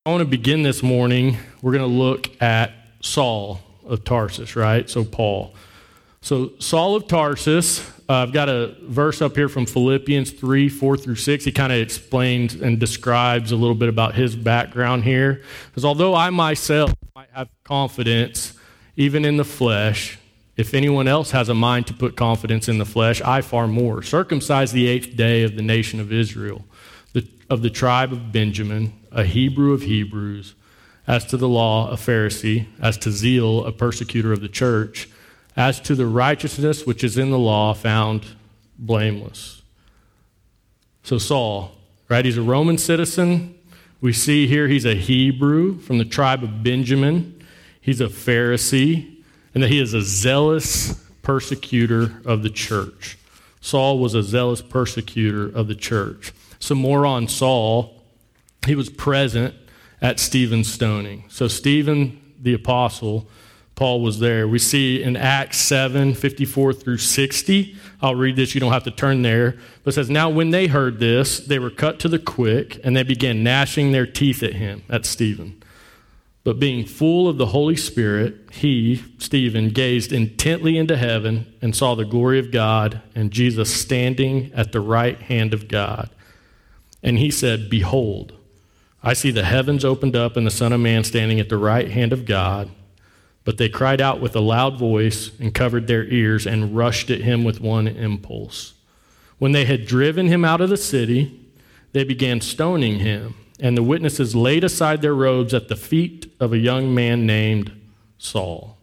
I want to begin this morning. We're going to look at Saul of Tarsus, right? So Paul. So Saul of Tarsus, I've got a verse up here from Philippians 3, 4 through 6. He kind of explains and describes a little bit about his background here. Because although I myself might have confidence, even in the flesh, if anyone else has a mind to put confidence in the flesh, I far more. Circumcised the 8th day of the nation of Israel, of the tribe of Benjamin, a Hebrew of Hebrews, as to the law, a Pharisee, as to zeal, a persecutor of the church, as to the righteousness which is in the law, found blameless. So Saul, right, he's a Roman citizen. We see here he's a Hebrew from the tribe of Benjamin. He's a Pharisee, and that he is a zealous persecutor of the church. Saul was a zealous persecutor of the church. Some more on Saul. He was present at Stephen's stoning. So Stephen, the apostle, Paul was there. We see in Acts 7, 54 through 60. I'll read this. You don't have to turn there. But it says, "Now when they heard this, they were cut to the quick, and they began gnashing their teeth at him," that's Stephen. "But being full of the Holy Spirit, he, Stephen, gazed intently into heaven and saw the glory of God and Jesus standing at the right hand of God. And he said, 'Behold, I see the heavens opened up and the Son of Man standing at the right hand of God.' But they cried out with a loud voice and covered their ears and rushed at him with one impulse. When they had driven him out of the city, they began stoning him. And the witnesses laid aside their robes at the feet of a young man named Saul."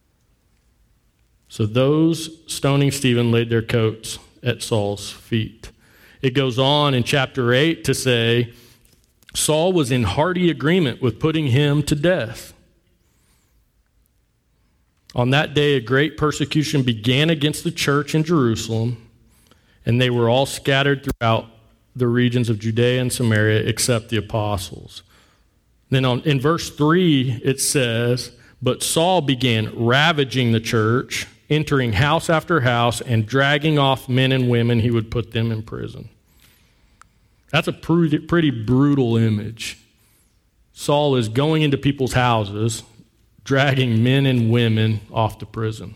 So those stoning Stephen laid their coats at Saul's feet. It goes on in chapter 8 to say, Saul was in hearty agreement with putting him to death. On that day, a great persecution began against the church in Jerusalem, and they were all scattered throughout the regions of Judea and Samaria except the apostles. Then in verse 3, it says, "But Saul began ravaging the church, entering house after house, and dragging off men and women, he would put them in prison." That's a pretty brutal image. Saul is going into people's houses, dragging men and women off to prison.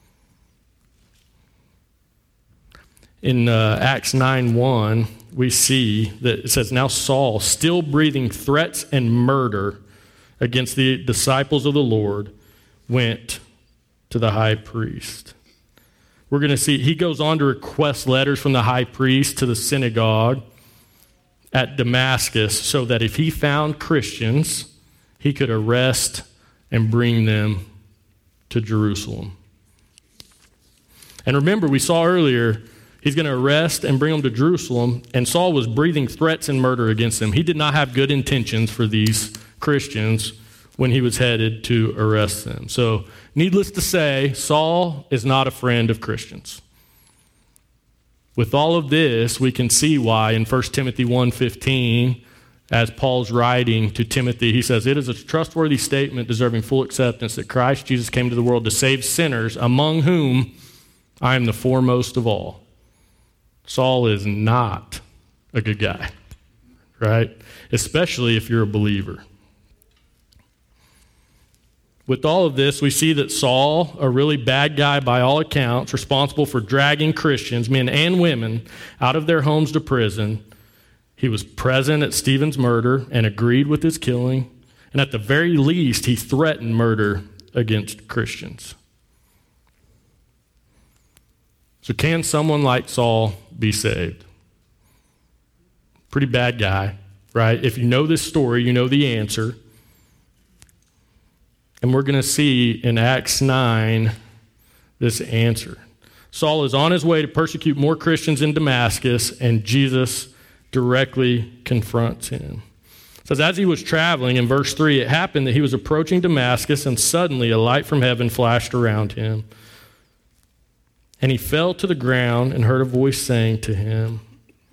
In Acts 9:1, we see that it says, "Now Saul, still breathing threats and murder against the disciples of the Lord, went to the high priest." We're going to see, he goes on to request letters from the high priest to the synagogue at Damascus so that if he found Christians, he could arrest and bring them to Jerusalem. And remember, we saw earlier, he's going to arrest and bring them to Jerusalem, and Saul was breathing threats and murder against them. He did not have good intentions for these Christians when he was headed to arrest them. So, needless to say, Saul is not a friend of Christians. With all of this, we can see why in 1 Timothy 1:15, as Paul's writing to Timothy, he says, "It is a trustworthy statement deserving full acceptance that Christ Jesus came to the world to save sinners, among whom I am the foremost of all." Saul is not a good guy, right? Especially if you're a believer. With all of this, we see that Saul, a really bad guy by all accounts, responsible for dragging Christians, men and women, out of their homes to prison. He was present at Stephen's murder and agreed with his killing. And at the very least, he threatened murder against Christians. So can someone like Saul be saved? Pretty bad guy, right? If you know this story, you know the answer. And we're going to see in Acts 9 this answer. Saul is on his way to persecute more Christians in Damascus, and Jesus directly confronts him. It says, "As he was traveling," in verse 3, "it happened that he was approaching Damascus, and suddenly a light from heaven flashed around him. And he fell to the ground and heard a voice saying to him,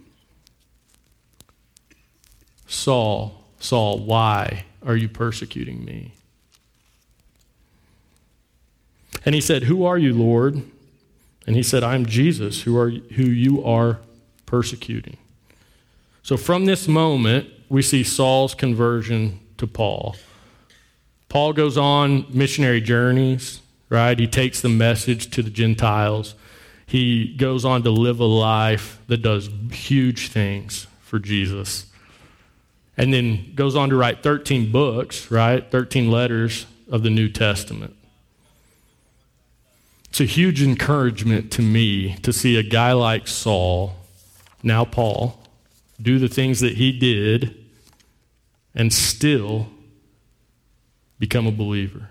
'Saul, Saul, why are you persecuting me?' And he said, 'Who are you, Lord?' And he said, 'I am Jesus, who you are persecuting.'" So from this moment, we see Saul's conversion to Paul. Paul goes on missionary journeys, right? He takes the message to the Gentiles. He goes on to live a life that does huge things for Jesus. And then goes on to write 13 books, right? 13 letters of the New Testament. It's a huge encouragement to me to see a guy like Saul, now Paul, do the things that he did and still become a believer.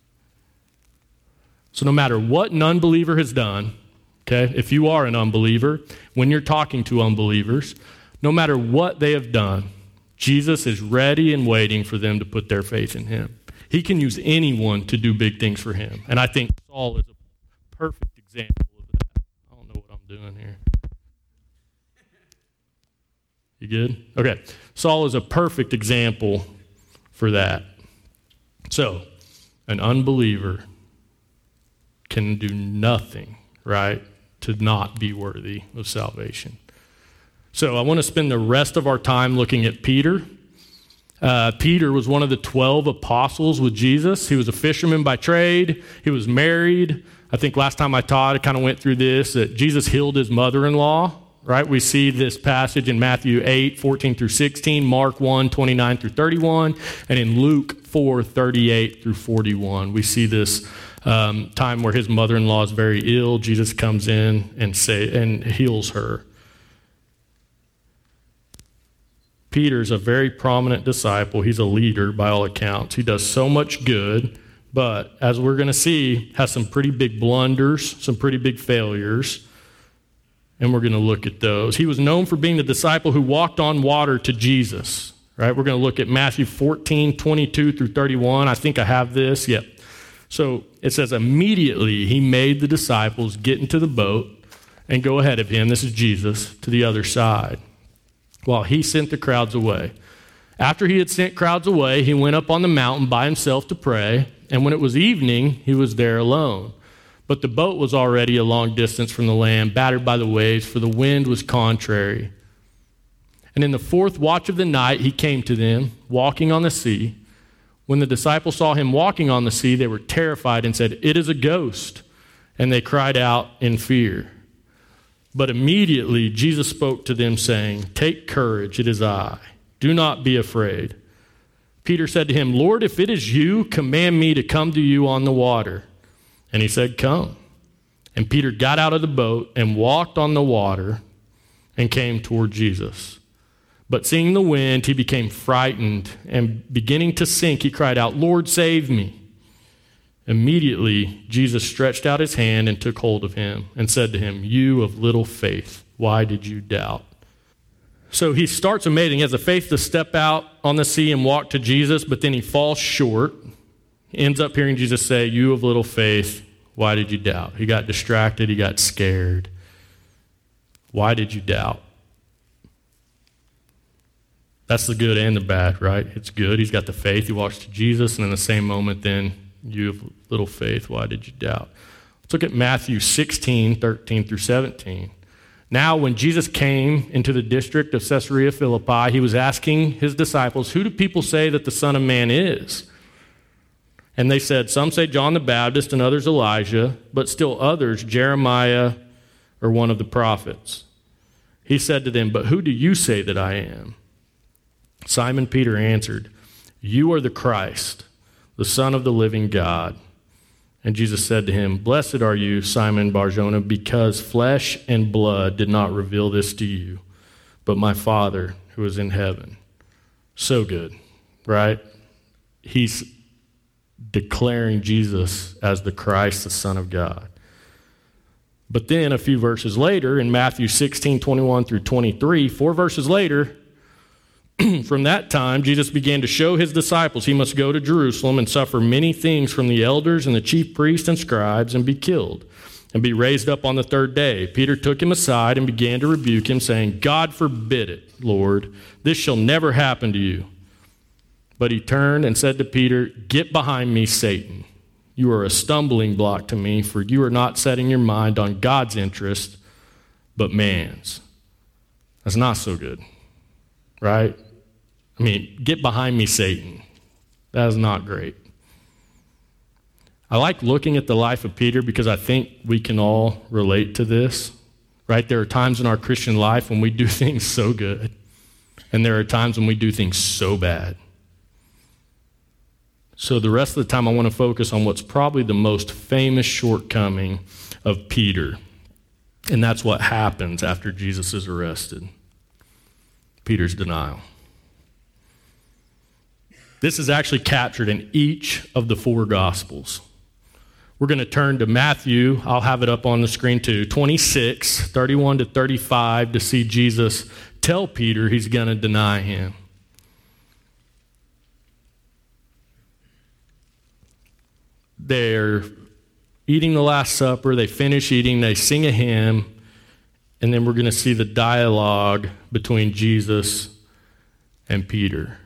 So no matter what an unbeliever has done, okay, if you are an unbeliever, when you're talking to unbelievers, no matter what they have done, Jesus is ready and waiting for them to put their faith in him. He can use anyone to do big things for him. And I think Saul is a perfect example of that. I don't know what I'm doing here. You good? Okay. Saul is a perfect example for that. So, an unbeliever can do nothing, right, to not be worthy of salvation. So I want to spend the rest of our time looking at Peter. Peter was one of the 12 apostles with Jesus. He was a fisherman by trade. He was married. I think last time I taught, I kind of went through this, that Jesus healed his mother-in-law, right? We see this passage in Matthew 8, 14 through 16, Mark 1, 29 through 31, and in Luke 4, 38 through 41. We see this time where his mother-in-law is very ill. Jesus comes in and heals her. Peter's a very prominent disciple. He's a leader by all accounts. He does so much good, but as we're going to see, has some pretty big blunders, some pretty big failures, and we're going to look at those. He was known for being the disciple who walked on water to Jesus, right? We're going to look at Matthew 14, 22 through 31. I think I have this. Yep. So it says, immediately he made the disciples get into the boat and go ahead of him, this is Jesus, to the other side, while he sent the crowds away. After he had sent crowds away, he went up on the mountain by himself to pray, and when it was evening, he was there alone. But the boat was already a long distance from the land, battered by the waves, for the wind was contrary. And in the fourth watch of the night, he came to them, walking on the sea. When the disciples saw him walking on the sea, they were terrified and said, "It is a ghost." And they cried out in fear. But immediately Jesus spoke to them, saying, "Take courage, it is I. Do not be afraid." Peter said to him, "Lord, if it is you, command me to come to you on the water." And he said, "Come." And Peter got out of the boat and walked on the water and came toward Jesus. But seeing the wind, he became frightened, and beginning to sink, he cried out, "Lord, save me." Immediately, Jesus stretched out his hand and took hold of him and said to him, "You of little faith, why did you doubt?" So he starts amazing. He has the faith to step out on the sea and walk to Jesus, but then he falls short. He ends up hearing Jesus say, "You of little faith, why did you doubt?" He got distracted. He got scared. Why did you doubt? That's the good and the bad, right? It's good. He's got the faith. He walks to Jesus, and in the same moment then, "You of little faith, why did you doubt?" Let's look at Matthew 16, 13 through 17. Now, when Jesus came into the district of Caesarea Philippi, he was asking his disciples, "Who do people say that the Son of Man is?" And they said, "Some say John the Baptist, and others Elijah, but still others Jeremiah or one of the prophets." He said to them, "But who do you say that I am?" Simon Peter answered, "You are the Christ, the Son of the living God." And Jesus said to him, "Blessed are you, Simon Bar-Jonah, because flesh and blood did not reveal this to you, but my Father who is in heaven." So good, right? He's declaring Jesus as the Christ, the Son of God. But then a few verses later, in Matthew 16, 21 through 23, 4 verses later, from that time, Jesus began to show his disciples he must go to Jerusalem and suffer many things from the elders and the chief priests and scribes and be killed and be raised up on the third day. Peter took him aside and began to rebuke him, saying, "God forbid it, Lord. This shall never happen to you." But he turned and said to Peter, "Get behind me, Satan. You are a stumbling block to me, for you are not setting your mind on God's interest, but man's." That's not so good, right? I mean, get behind me, Satan. That is not great. I like looking at the life of Peter because I think we can all relate to this, right? There are times in our Christian life when we do things so good, and there are times when we do things so bad. So the rest of the time I want to focus on what's probably the most famous shortcoming of Peter, and that's what happens after Jesus is arrested. Peter's denial. This is actually captured in each of the four Gospels. We're going to turn to Matthew. I'll have it up on the screen too. 26, 31 to 35 to see Jesus tell Peter he's going to deny him. They're eating the Last Supper. They finish eating. They sing a hymn. And then we're going to see the dialogue between Jesus and Peter.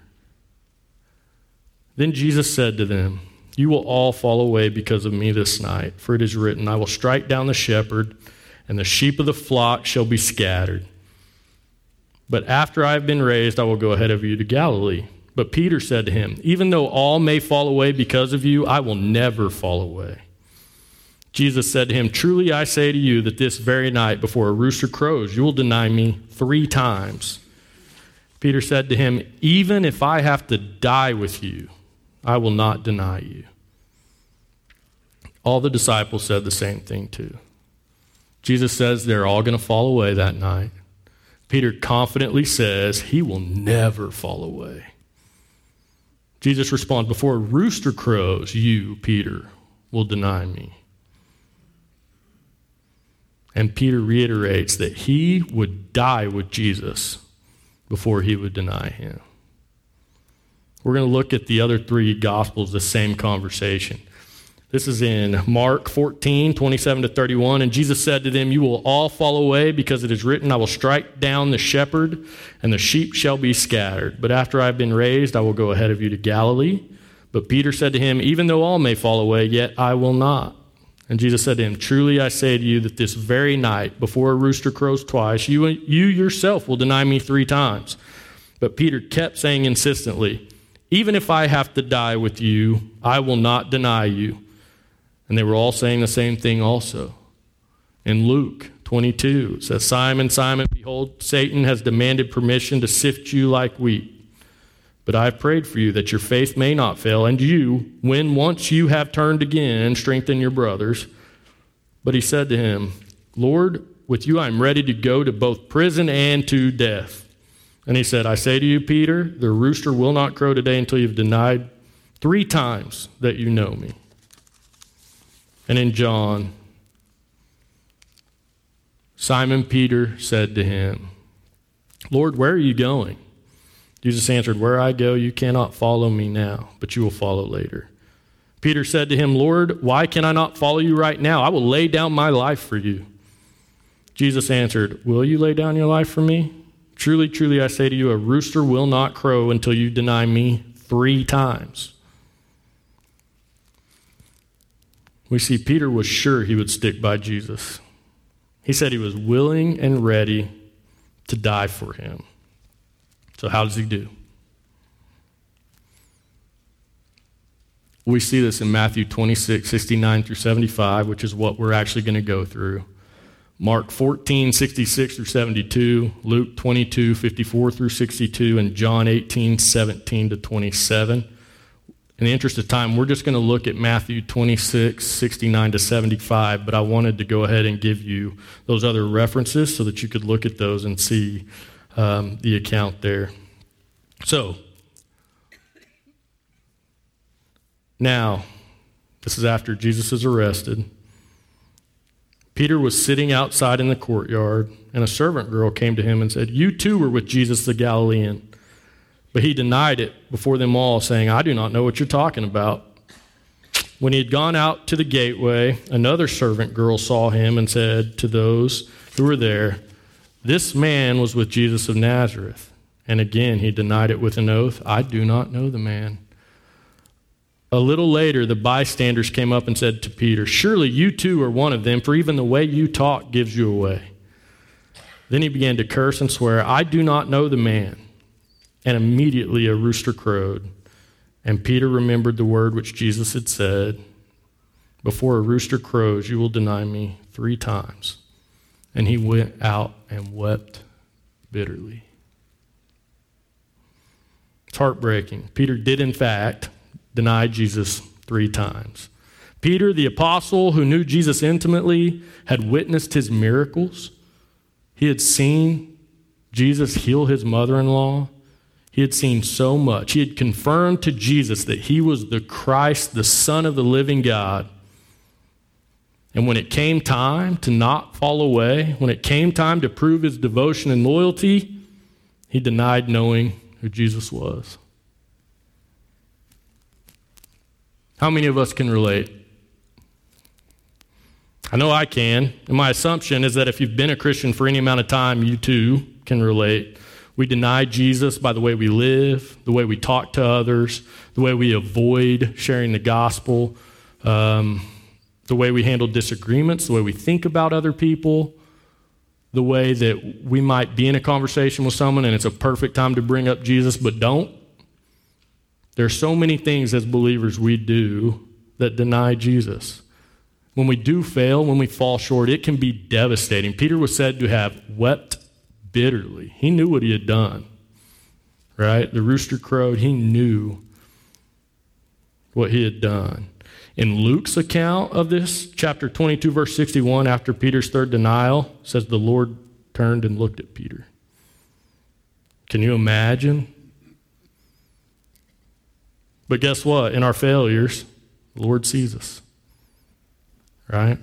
Then Jesus said to them, "You will all fall away because of me this night, for it is written, I will strike down the shepherd, and the sheep of the flock shall be scattered. But after I have been raised, I will go ahead of you to Galilee." But Peter said to him, "Even though all may fall away because of you, I will never fall away." Jesus said to him, "Truly I say to you that this very night before a rooster crows, you will deny me 3 times. Peter said to him, "Even if I have to die with you, I will not deny you." All the disciples said the same thing too. Jesus says they're all going to fall away that night. Peter confidently says he will never fall away. Jesus responds, "Before a rooster crows, you, Peter, will deny me." And Peter reiterates that he would die with Jesus before he would deny him. We're going to look at the other 3 Gospels, the same conversation. This is in Mark 14, 27 to 31. "And Jesus said to them, you will all fall away because it is written, I will strike down the shepherd and the sheep shall be scattered. But after I have been raised, I will go ahead of you to Galilee." But Peter said to him, "Even though all may fall away, yet I will not." And Jesus said to him, "Truly I say to you that this very night, before a rooster crows twice, you yourself will deny me 3 times. But Peter kept saying insistently, "Even if I have to die with you, I will not deny you." And they were all saying the same thing also. In Luke 22, it says, "Simon, Simon, behold, Satan has demanded permission to sift you like wheat. But I have prayed for you that your faith may not fail, and you, when once you have turned again, strengthen your brothers." But he said to him, "Lord, with you I am ready to go to both prison and to death." And he said, "I say to you, Peter, the rooster will not crow today until you've denied 3 times that you know me." And in John, Simon Peter said to him, "Lord, where are you going?" Jesus answered, "Where I go, you cannot follow me now, but you will follow later." Peter said to him, "Lord, why can I not follow you right now? I will lay down my life for you." Jesus answered, "Will you lay down your life for me? Truly, truly, I say to you, a rooster will not crow until you deny me 3 times. We see Peter was sure he would stick by Jesus. He said he was willing and ready to die for him. So how does he do? We see this in Matthew 26, 69 through 75, which is what we're actually going to go through. Mark 14, 66 through 72, Luke 22, 54 through 62, and John 18, 17 to 27. In the interest of time, we're just going to look at Matthew 26, 69 to 75, but I wanted to go ahead and give you those other references so that you could look at those and see the account there. So, now, this is after Jesus is arrested. Peter was sitting outside in the courtyard, and a servant girl came to him and said, "You too were with Jesus the Galilean." But he denied it before them all, saying, "I do not know what you're talking about." When he had gone out to the gateway, another servant girl saw him and said to those who were there, "This man was with Jesus of Nazareth." And again he denied it with an oath, "I do not know the man." A little later, the bystanders came up and said to Peter, "Surely you too are one of them, for even the way you talk gives you away." Then he began to curse and swear, "I do not know the man." And immediately a rooster crowed. And Peter remembered the word which Jesus had said, before a rooster crows, you will deny me 3 times. And he went out and wept bitterly. It's heartbreaking. Peter did, in fact, deny Jesus 3 times. Peter, the apostle who knew Jesus intimately, had witnessed his miracles. He had seen Jesus heal his mother-in-law. He had seen so much. He had confirmed to Jesus that he was the Christ, the Son of the living God. And when it came time to not fall away, when it came time to prove his devotion and loyalty, he denied knowing who Jesus was. How many of us can relate? I know I can. And my assumption is that if you've been a Christian for any amount of time, you too can relate. We deny Jesus by the way we live, the way we talk to others, the way we avoid sharing the gospel, the way we handle disagreements, the way we think about other people, the way that we might be in a conversation with someone and it's a perfect time to bring up Jesus, but don't. There are so many things as believers we do that deny Jesus. When we do fail, when we fall short, it can be devastating. Peter was said to have wept bitterly. He knew what he had done, right? The rooster crowed. He knew what he had done. In Luke's account of this, chapter 22, verse 61, after Peter's 3rd denial, says the Lord turned and looked at Peter. Can you imagine? But guess what? In our failures, the Lord sees us, right?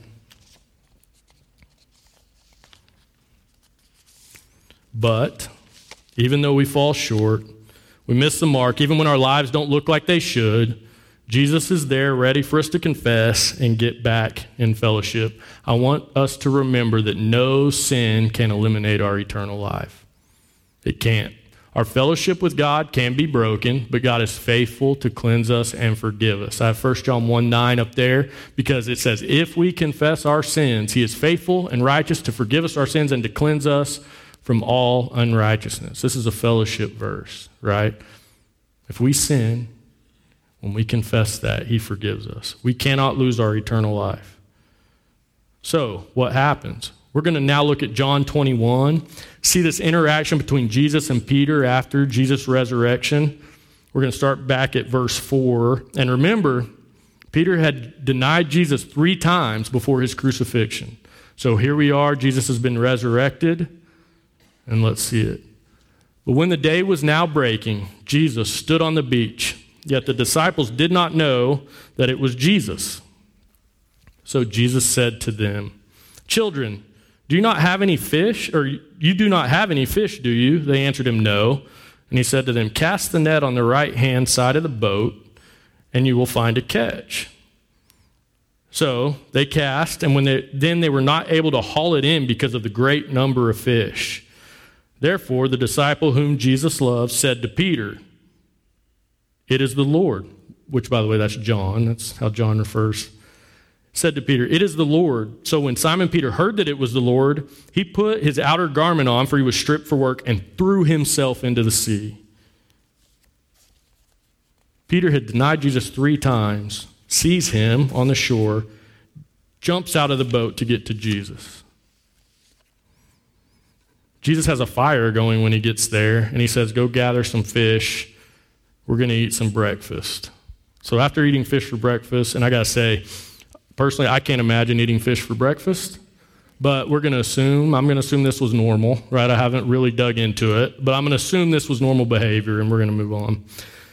But even though we fall short, we miss the mark, even when our lives don't look like they should, Jesus is there ready for us to confess and get back in fellowship. I want us to remember that no sin can eliminate our eternal life. It can't. Our fellowship with God can be broken, but God is faithful to cleanse us and forgive us. I have 1 John 1:9 up there because it says, if we confess our sins, he is faithful and righteous to forgive us our sins and to cleanse us from all unrighteousness. This is a fellowship verse, right? If we sin, when we confess that, he forgives us. We cannot lose our eternal life. So, what happens? We're going to now look at John 21, see this interaction between Jesus and Peter after Jesus' resurrection. We're going to start back at verse 4. And remember, Peter had denied Jesus 3 times before his crucifixion. So here we are. Jesus has been resurrected. And let's see it. But when the day was now breaking, Jesus stood on the beach. Yet the disciples did not know that it was Jesus. So Jesus said to them, children, do you not have any fish? Or you do not have any fish, do you? They answered him, no. And he said to them, cast the net on the right-hand side of the boat, and you will find a catch. So they cast, and then they were not able to haul it in because of the great number of fish. Therefore, the disciple whom Jesus loved said to Peter, it is the Lord, which, by the way, that's John. That's how John refers. Said to Peter, it is the Lord. So when Simon Peter heard that it was the Lord, he put his outer garment on, for he was stripped for work, and threw himself into the sea. Peter had denied Jesus 3 times, sees him on the shore, jumps out of the boat to get to Jesus. Jesus has a fire going when he gets there, and he says, go gather some fish. We're going to eat some breakfast. So after eating fish for breakfast, and I got to say, personally, I can't imagine eating fish for breakfast, but I'm going to assume this was normal, right? I haven't really dug into it, but I'm going to assume this was normal behavior, and we're going to move on.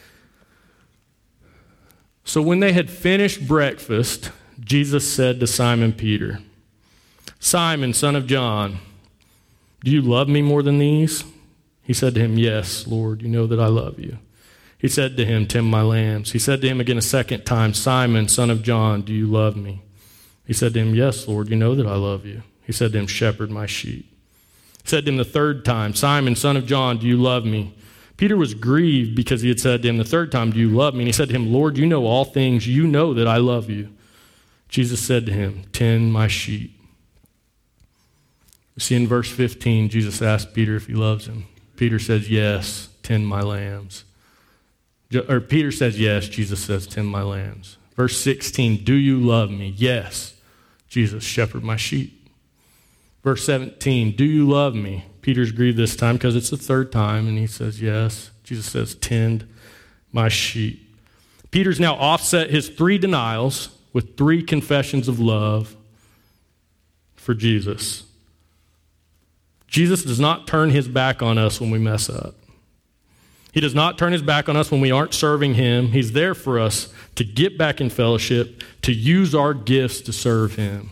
So when they had finished breakfast, Jesus said to Simon Peter, Simon, son of John, do you love me more than these? He said to him, yes, Lord, you know that I love you. He said to him, tend my lambs. He said to him again a second time, Simon, son of John, do you love me? He said to him, yes, Lord, you know that I love you. He said to him, shepherd my sheep. He said to him the third time, Simon, son of John, do you love me? Peter was grieved because he had said to him the third time, do you love me? And he said to him, Lord, you know all things. You know that I love you. Jesus said to him, tend my sheep. You see in verse 15, Jesus asked Peter if he loves him. Peter says, yes, tend my lambs. Or Peter says, yes. Jesus says, tend my lambs. Verse 16, do you love me? Yes. Jesus, shepherd my sheep. Verse 17, do you love me? Peter's grieved this time because it's the third time, and he says, yes. Jesus says, tend my sheep. Peter's now offset his 3 denials with 3 confessions of love for Jesus. Jesus does not turn his back on us when we mess up. He does not turn his back on us when we aren't serving him. He's there for us to get back in fellowship, to use our gifts to serve him.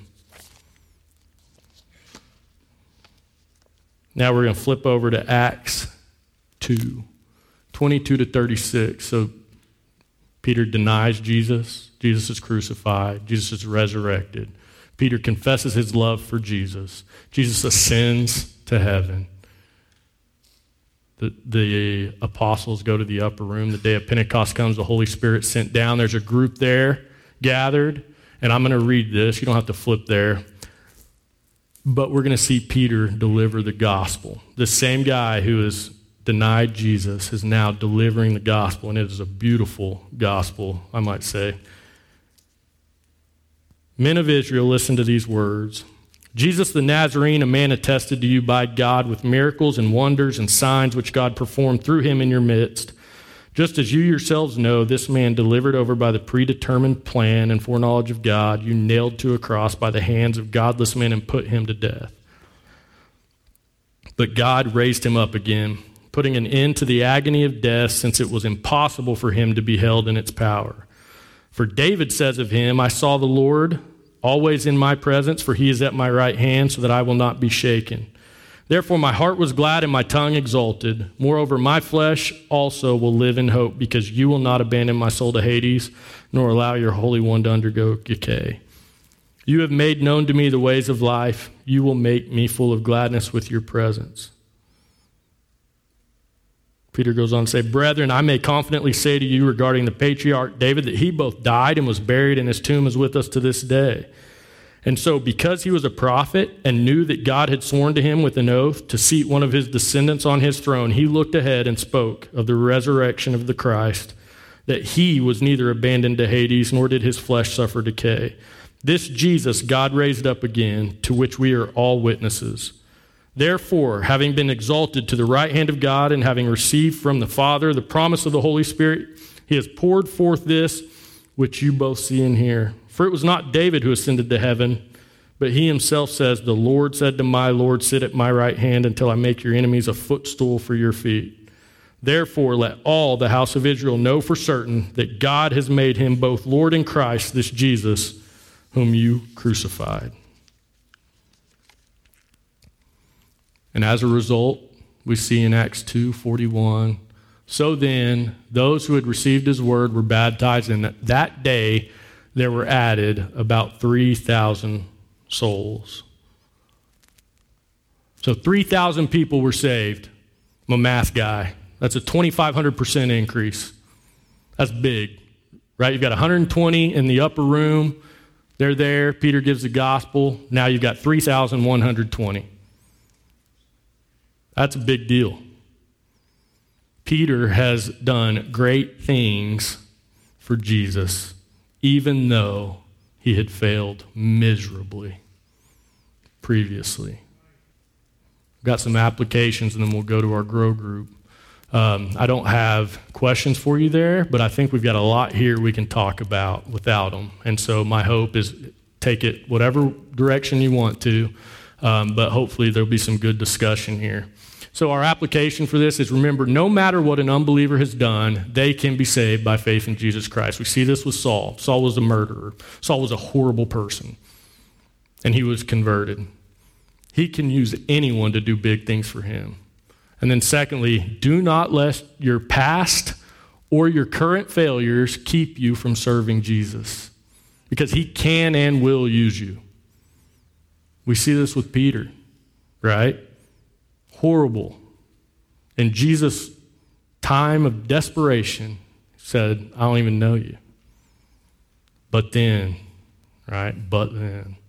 Now we're going to flip over to Acts 2, 22 to 36. So Peter denies Jesus. Jesus is crucified. Jesus is resurrected. Peter confesses his love for Jesus. Jesus ascends to heaven. The apostles go to the upper room. The day of Pentecost comes. The Holy Spirit sent down. There's a group there gathered. And I'm going to read this. You don't have to flip there. But we're going to see Peter deliver the gospel. The same guy who has denied Jesus is now delivering the gospel. And it is a beautiful gospel, I might say. Men of Israel, listen to these words. Jesus the Nazarene, a man attested to you by God with miracles and wonders and signs which God performed through him in your midst. Just as you yourselves know, this man delivered over by the predetermined plan and foreknowledge of God, you nailed to a cross by the hands of godless men and put him to death. But God raised him up again, putting an end to the agony of death, since it was impossible for him to be held in its power. For David says of him, I saw the Lord always in my presence, for he is at my right hand, so that I will not be shaken. Therefore my heart was glad and my tongue exulted. Moreover, my flesh also will live in hope, because you will not abandon my soul to Hades, nor allow your Holy One to undergo decay. You have made known to me the ways of life. You will make me full of gladness with your presence. Peter goes on to say, brethren, I may confidently say to you regarding the patriarch David that he both died and was buried, and his tomb is with us to this day. And so because he was a prophet and knew that God had sworn to him with an oath to seat one of his descendants on his throne, he looked ahead and spoke of the resurrection of the Christ, that he was neither abandoned to Hades, nor did his flesh suffer decay. This Jesus God raised up again, to which we are all witnesses. Therefore, having been exalted to the right hand of God, and having received from the Father the promise of the Holy Spirit, he has poured forth this which you both see and hear. For it was not David who ascended to heaven, but he himself says, the Lord said to my Lord, sit at my right hand until I make your enemies a footstool for your feet. Therefore, let all the house of Israel know for certain that God has made him both Lord and Christ, this Jesus, whom you crucified. And as a result, we see in Acts 2:41, so then those who had received his word were baptized, and that day there were added about 3,000 souls. So 3,000 people were saved. I'm a math guy. That's a 2,500% increase. That's big, right? You've got 120 in the upper room. They're there. Peter gives the gospel. Now you've got 3,120. That's a big deal. Peter has done great things for Jesus, even though he had failed miserably previously. We've got some applications, and then we'll go to our grow group. I don't have questions for you there, but I think we've got a lot here we can talk about without them. And so my hope is take it whatever direction you want to, but hopefully there'll be some good discussion here. So our application for this is, remember, no matter what an unbeliever has done, they can be saved by faith in Jesus Christ. We see this with Saul. Saul was a murderer. Saul was a horrible person, and he was converted. He can use anyone to do big things for him. And then secondly, do not let your past or your current failures keep you from serving Jesus, because he can and will use you. We see this with Peter, right? Horrible. In Jesus' time of desperation, said, I don't even know you. But then, right? But then,